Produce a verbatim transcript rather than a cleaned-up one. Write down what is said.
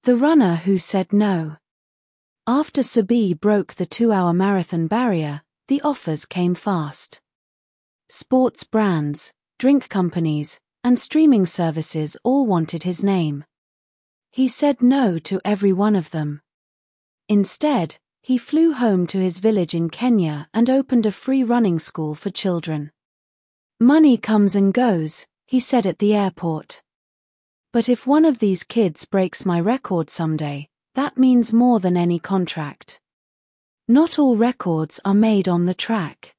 The runner who said no. After Sabi broke the two-hour marathon barrier, the offers came fast. Sports brands, drink companies, and streaming services all wanted his name. He said no to every one of them. Instead, he flew home to his village in Kenya and opened a free running school for children. "Money comes and goes," he said at the airport. "But if one of these kids breaks my record someday, that means more than any contract. Not all records are made on the track."